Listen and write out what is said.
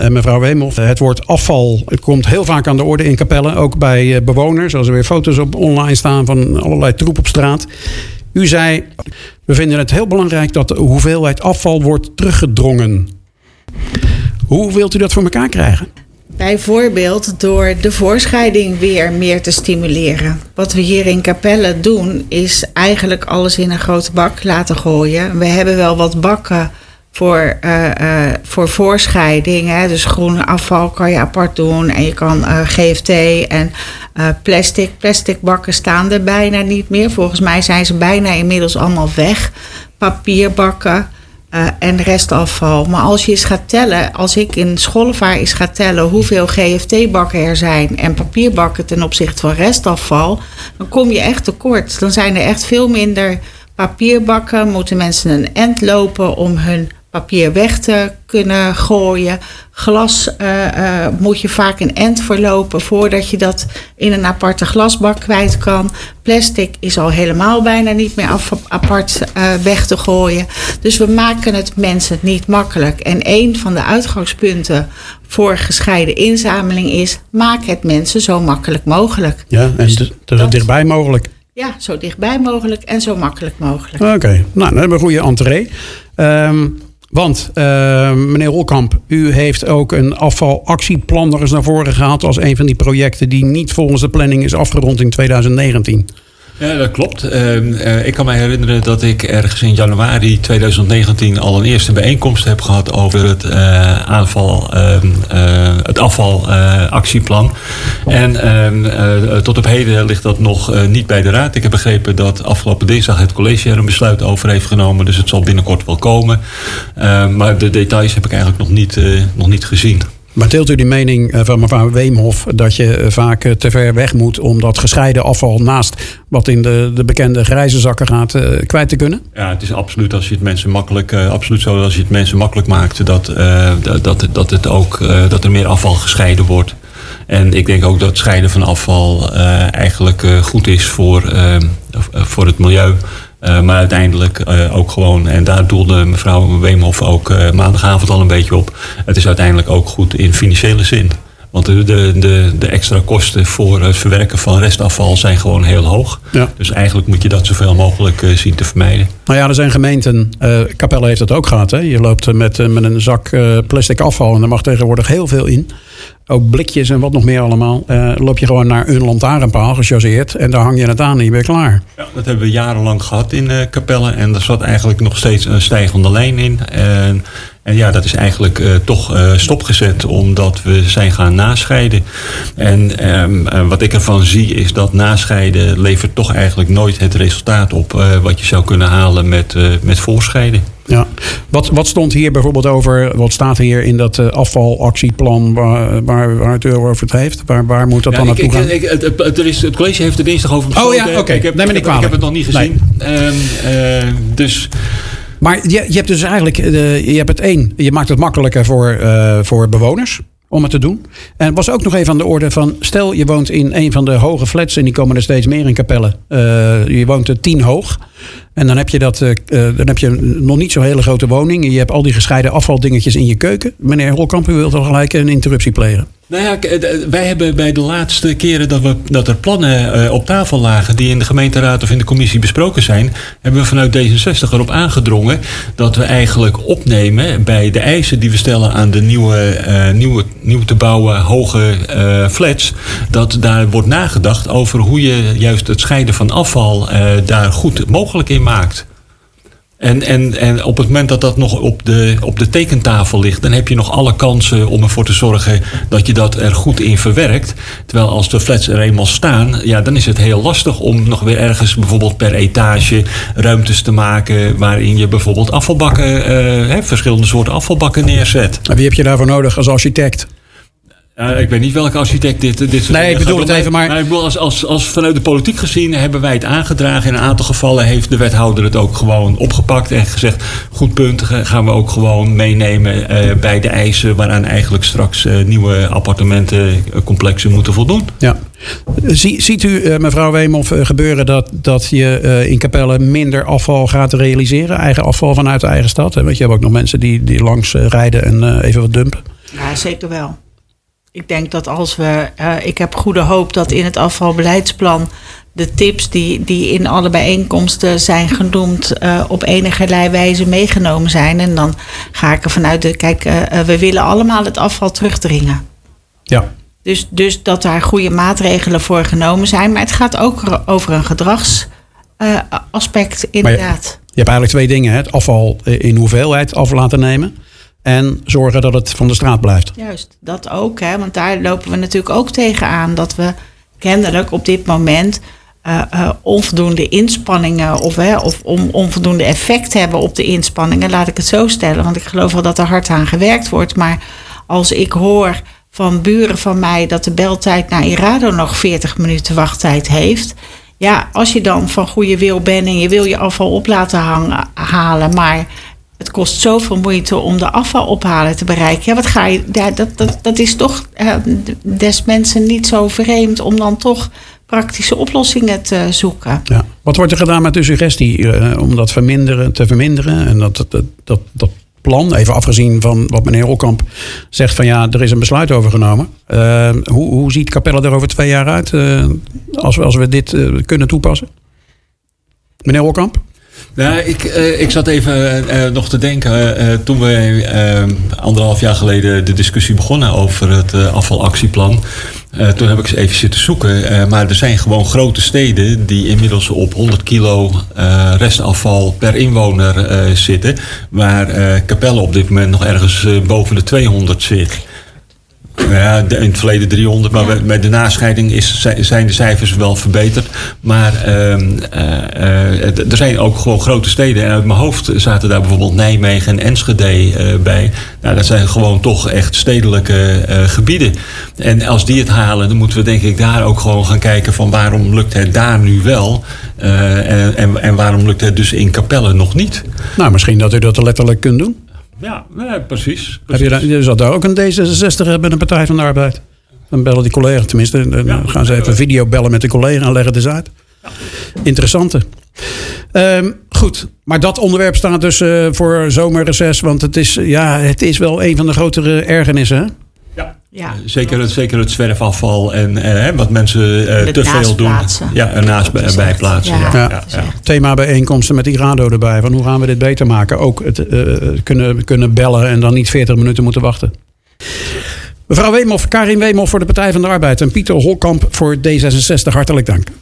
Mevrouw Weemhoff, het woord afval, het komt heel vaak aan de orde in Capelle. Ook bij bewoners, als er weer foto's op online staan van allerlei troep op straat. U zei, we vinden het heel belangrijk dat de hoeveelheid afval wordt teruggedrongen. Hoe wilt u dat voor elkaar krijgen? Bijvoorbeeld door de voorscheiding weer meer te stimuleren. Wat we hier in Capelle doen, is eigenlijk alles in een grote bak laten gooien. We hebben wel wat bakken voor voorscheiding. Hè. Dus groene afval kan je apart doen. En je kan GFT en plastic. Plastic bakken staan er bijna niet meer. Volgens mij zijn ze bijna inmiddels allemaal weg. Papierbakken. En restafval. Maar als je eens gaat tellen, als ik in Schollevaar eens ga tellen hoeveel GFT-bakken er zijn en papierbakken ten opzichte van restafval, dan kom je echt tekort. Dan zijn er echt veel minder papierbakken. Moeten mensen een end lopen om hun papier weg te kunnen gooien. Glas moet je vaak een end verlopen voordat je dat in een aparte glasbak kwijt kan. Plastic is al helemaal bijna niet meer apart weg te gooien. Dus we maken het mensen niet makkelijk. En een van de uitgangspunten voor gescheiden inzameling is, maak het mensen zo makkelijk mogelijk. Ja, en zo dichtbij mogelijk. Ja, zo dichtbij mogelijk en zo makkelijk mogelijk. Oké, nou dan hebben we een goede entree. Want, meneer Holkamp, u heeft ook een afvalactieplan nog eens naar voren gehaald als een van die projecten die niet volgens de planning is afgerond in 2019. Ja, dat klopt. Ik kan me herinneren dat ik ergens in januari 2019 al een eerste bijeenkomst heb gehad over het afvalactieplan. En tot op heden ligt dat nog niet bij de Raad. Ik heb begrepen dat afgelopen dinsdag het college er een besluit over heeft genomen. Dus het zal binnenkort wel komen. Maar de details heb ik eigenlijk nog niet gezien. Maar deelt u die mening van mevrouw Weemhoff dat je vaak te ver weg moet om dat gescheiden afval naast wat in de bekende grijze zakken gaat kwijt te kunnen? Ja, het is absoluut als je het mensen makkelijk, als je het mensen makkelijk maakt dat er meer afval gescheiden wordt. En ik denk ook dat het scheiden van afval eigenlijk goed is voor het milieu. Maar uiteindelijk ook gewoon, en daar doelde mevrouw Weemhoff ook maandagavond al een beetje op. Het is uiteindelijk ook goed in financiële zin. Want de extra kosten voor het verwerken van restafval zijn gewoon heel hoog. Ja. Dus eigenlijk moet je dat zoveel mogelijk zien te vermijden. Nou ja, er zijn gemeenten, Capelle heeft dat ook gehad. Hè? Je loopt met een zak plastic afval en er mag tegenwoordig heel veel in. Ook blikjes en wat nog meer allemaal. Loop je gewoon naar een lantaarnpaal, gechargeerd. En daar hang je het aan en je bent klaar. Ja, dat hebben we jarenlang gehad in Capelle. En er zat eigenlijk nog steeds een stijgende lijn in. En ja, dat is eigenlijk toch stopgezet omdat we zijn gaan nascheiden. En wat ik ervan zie is dat nascheiden levert toch eigenlijk nooit het resultaat op wat je zou kunnen halen met voorscheiden. Ja. Wat stond hier bijvoorbeeld over, wat staat hier in dat afvalactieplan waar het u over het heeft? Waar moet dat dan naartoe gaan? Het college heeft er dinsdag over besproken. Oh ja, oké. Ik heb het nog niet gezien. Nee. Dus... Maar je hebt dus eigenlijk, je hebt het één. Je maakt het makkelijker voor bewoners om het te doen. En het was ook nog even aan de orde van, stel je woont in een van de hoge flats en die komen er steeds meer in Capelle. Je woont er 10 hoog. En dan heb je nog niet zo'n hele grote woning. En je hebt al die gescheiden afvaldingetjes in je keuken. Meneer Holkamp, u wilt al gelijk een interruptie plegen. Nou ja, wij hebben bij de laatste keren dat er plannen op tafel lagen die in de gemeenteraad of in de commissie besproken zijn, hebben we vanuit D66 erop aangedrongen dat we eigenlijk opnemen bij de eisen die we stellen aan de nieuw te bouwen hoge flats, dat daar wordt nagedacht over hoe je juist het scheiden van afval daar goed mogelijk in maakt. En op het moment dat dat nog op de tekentafel ligt, dan heb je nog alle kansen om ervoor te zorgen dat je dat er goed in verwerkt. Terwijl als de flats er eenmaal staan, ja, dan is het heel lastig om nog weer ergens bijvoorbeeld per etage ruimtes te maken waarin je bijvoorbeeld afvalbakken, verschillende soorten afvalbakken neerzet. En wie heb je daarvoor nodig als architect? Ik weet niet welke architect dit nee, ik bedoel het even maar... ik bedoel, als vanuit de politiek gezien hebben wij het aangedragen. In een aantal gevallen heeft de wethouder het ook gewoon opgepakt en gezegd, goed punt, gaan we ook gewoon meenemen bij de eisen waaraan eigenlijk straks nieuwe appartementencomplexen moeten voldoen. Ja. Ziet u, mevrouw Weemhoff, gebeuren dat je in Capelle minder afval gaat realiseren? Eigen afval vanuit de eigen stad? Want je hebt ook nog mensen die langs rijden en even wat dumpen. Ja, zeker wel. Ik denk dat als we... ik heb goede hoop dat in het afvalbeleidsplan de tips die in alle bijeenkomsten zijn genoemd op enige wijze meegenomen zijn. En dan ga ik ervan uit, we willen allemaal het afval terugdringen. Ja. Dus dat daar goede maatregelen voor genomen zijn. Maar het gaat ook over een gedragsaspect inderdaad. Je hebt eigenlijk twee dingen. Het afval in hoeveelheid af laten nemen. En zorgen dat het van de straat blijft. Juist, dat ook. Hè? Want daar lopen we natuurlijk ook tegenaan. Dat we kennelijk op dit moment onvoldoende inspanningen of onvoldoende effect hebben op de inspanningen. Laat ik het zo stellen. Want ik geloof wel dat er hard aan gewerkt wordt. Maar als ik hoor van buren van mij dat de beltijd naar Irado nog 40 minuten wachttijd heeft. Ja, als je dan van goede wil bent en je wil je afval op laten halen, maar het kost zoveel moeite om de afvalophalen te bereiken. Ja, wat ga je? Ja, dat is toch des mensen niet zo vreemd om dan toch praktische oplossingen te zoeken. Ja. Wat wordt er gedaan met de suggestie om dat te verminderen? En dat plan, even afgezien van wat meneer Holkamp zegt van ja, er is een besluit over genomen. Hoe ziet Capelle er over 2 jaar uit als we dit kunnen toepassen? Meneer Holkamp? Nou, ik zat even nog te denken. Toen we 1,5 jaar geleden de discussie begonnen over het afvalactieplan. Toen heb ik eens even zitten zoeken. Maar er zijn gewoon grote steden die inmiddels op 100 kilo restafval per inwoner zitten. Waar Capelle op dit moment nog ergens boven de 200 zit. Ja, in het verleden 300, maar bij de nascheiding zijn de cijfers wel verbeterd. Maar er zijn ook gewoon grote steden. En uit mijn hoofd zaten daar bijvoorbeeld Nijmegen en Enschede bij. Nou, dat zijn gewoon toch echt stedelijke gebieden. En als die het halen, dan moeten we denk ik daar ook gewoon gaan kijken van waarom lukt het daar nu wel? En waarom lukt het dus in Capelle nog niet? Nou, misschien dat u dat letterlijk kunt doen. Ja, precies. Je zat daar ook een D66 met een Partij van de Arbeid. Dan bellen die collega's, tenminste. Dan gaan ze even video bellen met de collega en leggen het eens uit. Ja. Interessante. Goed, maar dat onderwerp staat dus voor zomerreces. Want het is wel een van de grotere ergernissen, hè? Ja. Zeker het zwerfafval en wat mensen te veel doen. Ja, ernaast bijplaatsen. Ja. Thema bijeenkomsten met Irado erbij. Van hoe gaan we dit beter maken? Ook het kunnen bellen en dan niet 40 minuten moeten wachten. Mevrouw Weemoff, Karin Weemoff voor de Partij van de Arbeid en Pieter Holkamp voor D66. Hartelijk dank.